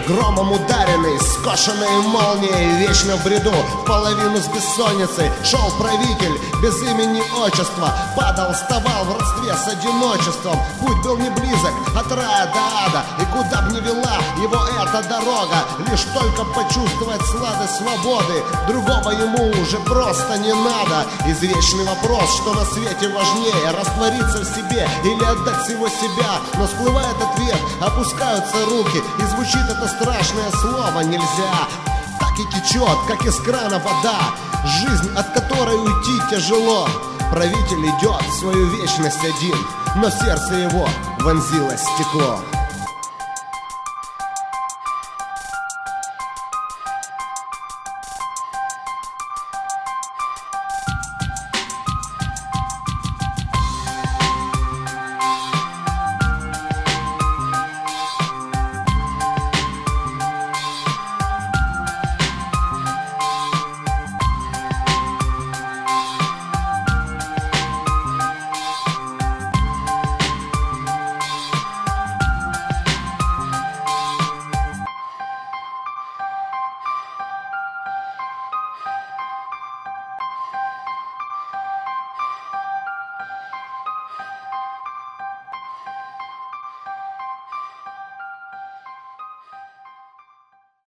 громом ударенный, скошенной молнией, вечно в бреду, в половину с бессонницей. Шел правитель без имени отчества, падал, вставал в родстве с одиночеством. Путь был не близок от рая до ада, и куда б ни вела его эта дорога, лишь только почувствовать сладость свободы, другого ему уже просто не надо. Извечный вопрос, что на свете важнее, раствориться в себе или отдать всего себя. Но всплывает ответ, опускаются руки, и звучит это страшное слово «нельзя». Так и течет, как из крана вода, жизнь, от которой уйти тяжело. Правитель идет в свою вечность один, но в сердце его вонзилось стекло.